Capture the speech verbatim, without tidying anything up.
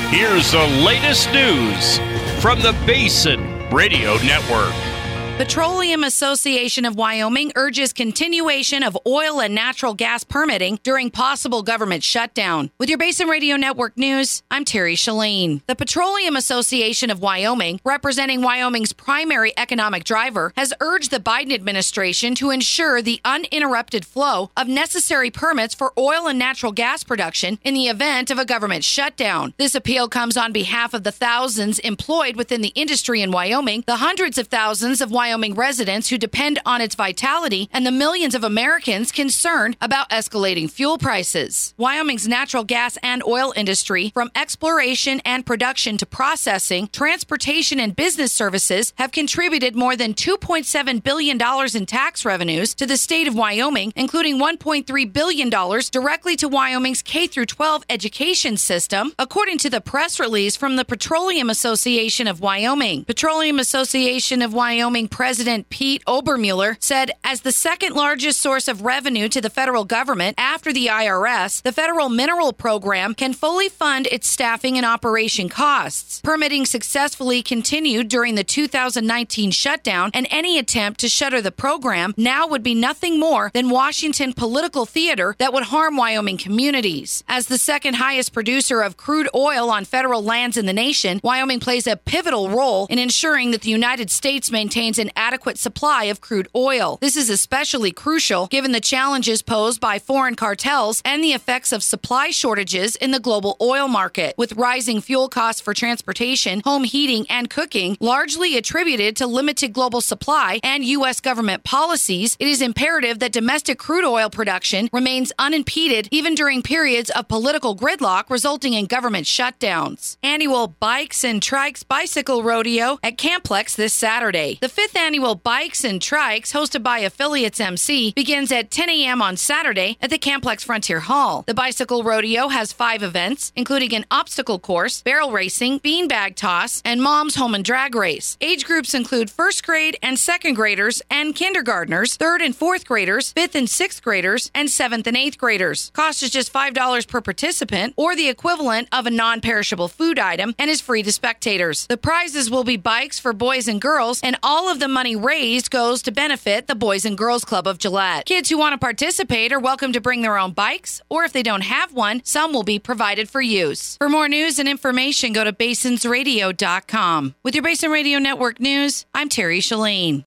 Here's the latest news from the Basin Radio Network. Petroleum Association of Wyoming urges continuation of oil and natural gas permitting during possible government shutdown. With your Basin Radio Network news, I'm Terry Shalane. The Petroleum Association of Wyoming, representing Wyoming's primary economic driver, has urged the Biden administration to ensure the uninterrupted flow of necessary permits for oil and natural gas production in the event of a government shutdown. This appeal comes on behalf of the thousands employed within the industry in Wyoming, the hundreds of thousands of Wyoming Wyoming residents who depend on its vitality, and the millions of Americans concerned about escalating fuel prices. Wyoming's natural gas and oil industry, from exploration and production to processing, transportation, and business services, have contributed more than two point seven billion dollars in tax revenues to the state of Wyoming, including one point three billion dollars directly to Wyoming's K through twelve education system, according to the press release from the Petroleum Association of Wyoming. Petroleum Association of Wyoming President Pete Obermuller said, as the second largest source of revenue to the federal government after the I R S, the Federal Mineral Program can fully fund its staffing and operation costs. Permitting successfully continued during the two thousand nineteen shutdown, and any attempt to shutter the program now would be nothing more than Washington political theater that would harm Wyoming communities. As the second highest producer of crude oil on federal lands in the nation, Wyoming plays a pivotal role in ensuring that the United States maintains an adequate supply of crude oil. This is especially crucial given the challenges posed by foreign cartels and the effects of supply shortages in the global oil market. With rising fuel costs for transportation, home heating, and cooking largely attributed to limited global supply and U S government policies, it is imperative that domestic crude oil production remains unimpeded even during periods of political gridlock resulting in government shutdowns. Annual Bikes and Trikes Bicycle Rodeo at Camplex this Saturday. The fifth annual Bikes and Trikes, hosted by Affiliates M C, begins at ten a.m. on Saturday at the Camplex Frontier Hall. The Bicycle Rodeo has five events, including an obstacle course, barrel racing, beanbag toss, and Mom's Home and Drag Race. Age groups include first grade and second graders and kindergartners, third and fourth graders, fifth and sixth graders, and seventh and eighth graders. Cost is just five dollars per participant, or the equivalent of a non-perishable food item, and is free to spectators. The prizes will be bikes for boys and girls, and all of the money raised goes to benefit the Boys and Girls Club of Gillette. Kids who want to participate are welcome to bring their own bikes, or if they don't have one, some will be provided for use. For more news and information, go to basins radio dot com. With your Basin Radio Network news, I'm Terry Shalane.